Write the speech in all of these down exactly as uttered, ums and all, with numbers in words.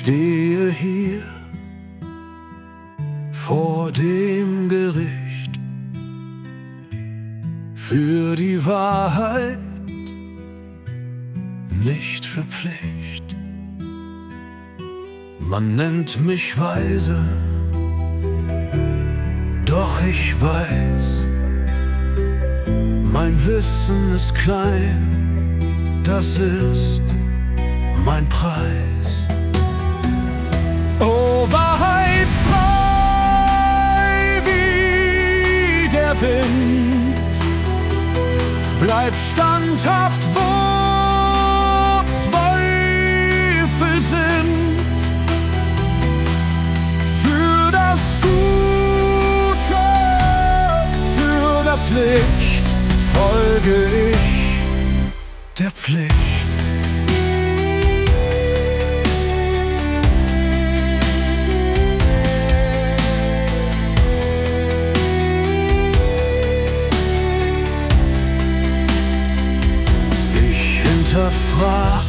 stehe hier vor dem Gericht für die Wahrheit, nicht für Pflicht. Man nennt mich weise, doch ich weiß, mein Wissen ist klein, das ist mein Preis. Oh, Wahrheit frei wie der Wind, bleib standhaft, wo Zweifel sind. Für das Gute, für das Licht folge ich der Pflicht. Hinterfrag,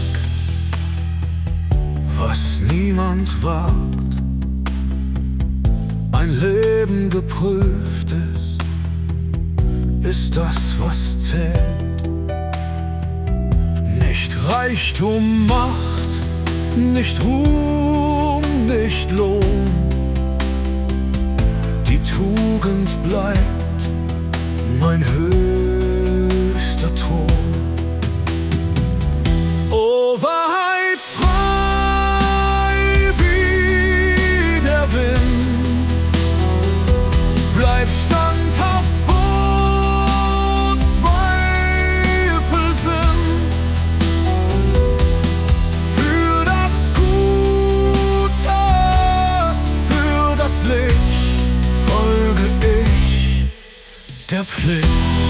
was niemand wagt. Ein Leben geprüft ist, ist das, was zählt. Nicht Reichtum, Macht, nicht Ruhm, nicht Lohn. Die Tugend bleibt mein höchster Thron. Oh, Wahrheit frei wie der Wind, bleib standhaft, wo Zweifel sind. Für das Gute, für das Licht folge ich der Pflicht.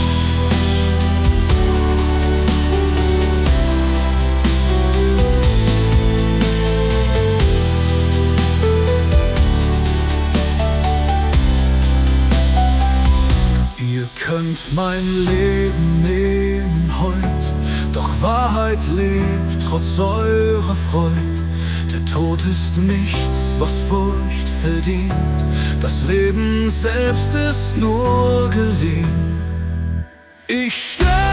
Könnt mein Leben nehmen heut, doch Wahrheit lebt trotz eurer Freud. Der Tod ist nichts, was Furcht verdient, das Leben selbst ist nur geliehen. Ich sterbe